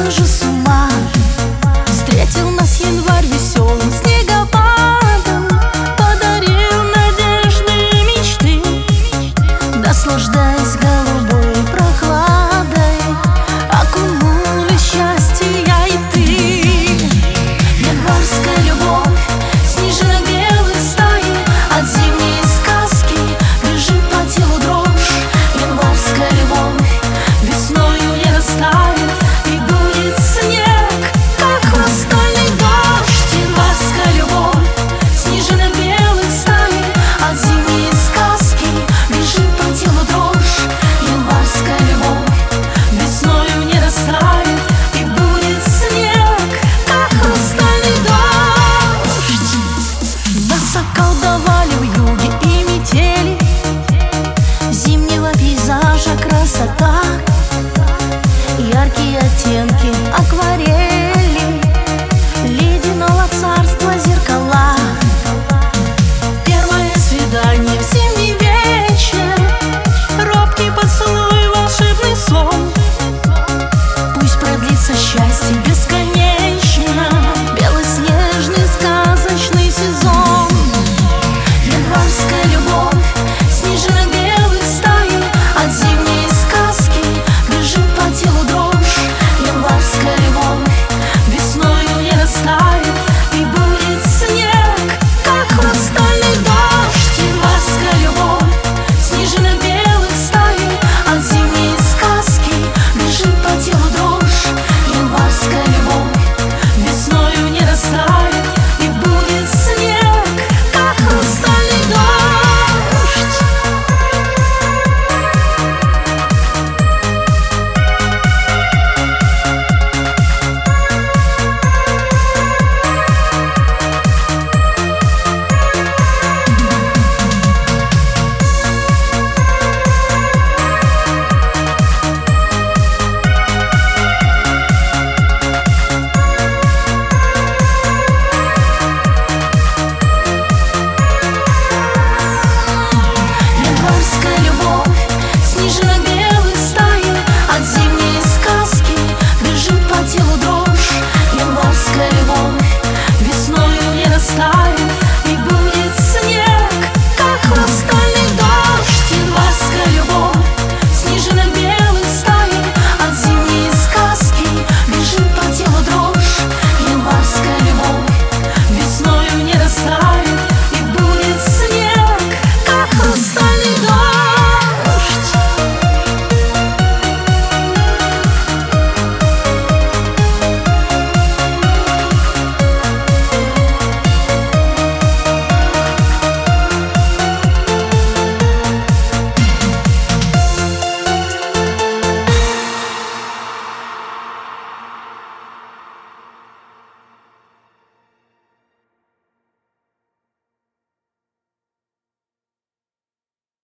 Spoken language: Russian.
схожу с ума. Встретил нас январь веселым снегопадом, подарил надежды и мечты. Наслаждаясь голубой прохладой, окунул в счастье я и ты. Январская любовь, снежинок белых стаи, от зимней сказки бежит по телу дрожь. Январская любовь весною не растает, и будет снег, как хрустальный дождь. Январская любовь, снежинок белых стаи, от зимней сказки бежит по телу дрожь. Январская любовь весною не растает, и будет снег, как хрустальный дождь. Нас околдовали в юге и метели, зимнего пейзажа красота.